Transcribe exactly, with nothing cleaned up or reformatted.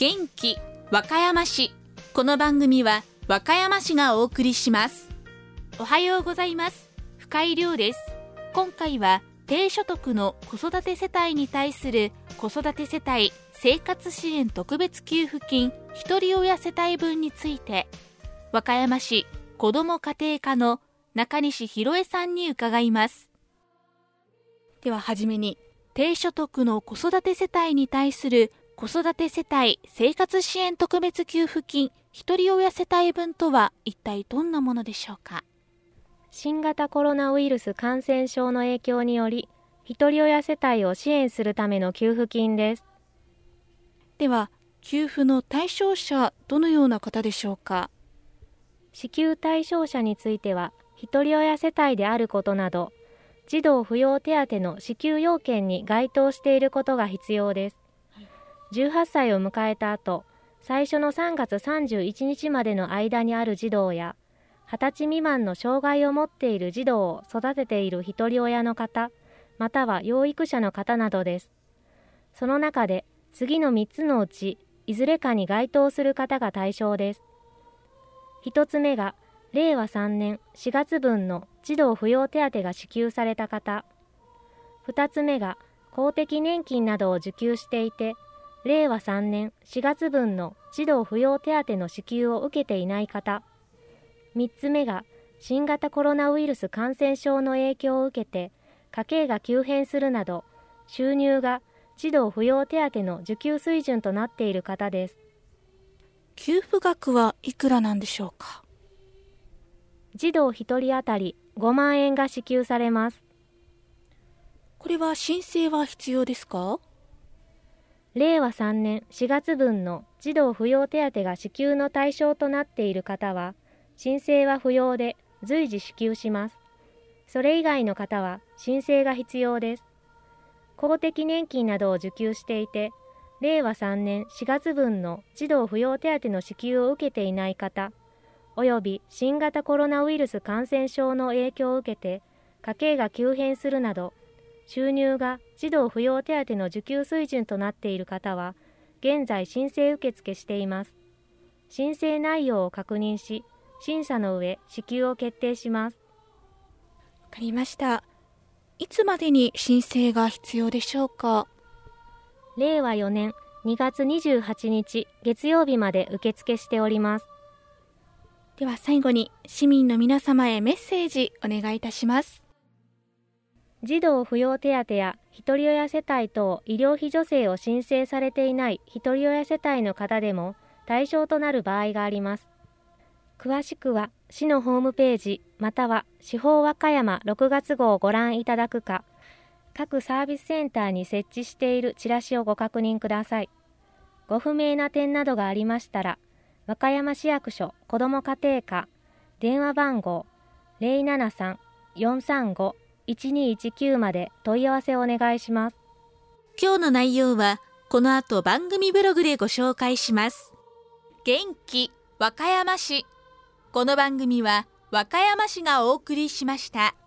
元気和歌山市。この番組は和歌山市がお送りします。おはようございます。深井亮です。今回は低所得の子育て世帯に対する子育て世帯生活支援特別給付金ひとり親世帯分について、和歌山市子ども家庭課の中西博恵さんに伺います。でははじめに、低所得の子育て世帯に対する子育て世帯生活支援特別給付金ひとり親世帯分とは一体どんなものでしょうか。 新型コロナウイルス感染症の影響により、ひとり親世帯を支援するための給付金です。 では、給付の対象者、どのような方でしょうか。 支給対象者については、ひとり親世帯であることなど、児童扶養手当の支給要件に該当していることが必要です。じゅうはっさいを迎えた後、最初のさんがつさんじゅういちにちまでの間にある児童や、はたち未満の障害を持っている児童を育てているひとり親の方、または養育者の方などです。その中で、次のみっつのうち、いずれかに該当する方が対象です。ひとつめが、れいわさんねんしがつぶんの児童扶養手当が支給された方。ふたつめが、公的年金などを受給していて、れいわさんねんしがつぶんの児童扶養手当の支給を受けていない方。みっつめが、新型コロナウイルス感染症の影響を受けて、家計が急変するなど、収入が児童扶養手当の受給水準となっている方です。 給付額はいくらなんでしょうか。 児童ひとり当たりごまんえんが支給されます。 これは申請は必要ですか。 れいわさんねんしがつぶんの児童扶養手当が支給の対象となっている方は、申請は不要で随時支給します。それ以外の方は申請が必要です。公的年金などを受給していて、れいわさんねんしがつぶんの児童扶養手当の支給を受けていない方、および新型コロナウイルス感染症の影響を受けて家計が急変するなど、収入が児童扶養手当の受給水準となっている方は、現在申請受付しています。申請内容を確認し、審査の上、支給を決定します。 わかりました。いつまでに申請が必要でしょうか。 れいわよねんにがつにじゅうはちにち月曜日まで受付しております。 では最後に市民の皆様へメッセージお願いいたします。 児童扶養手当やひとり親世帯等医療費助成を申請されていないひとり親世帯の方でも対象となる場合があります。詳しくは市のホームページまたは市法和歌山ろくがつごうをご覧いただくか、各サービスセンターに設置しているチラシをご確認ください。ご不明な点などがありましたら、和歌山市役所子ども家庭課電話番号 ゼロななさん よんさんご いちにいちきゅう まで問い合わせをお願いします。 今日の内容はこの後番組ブログでご紹介します。元気和歌山市。この番組は和歌山市がお送りしました。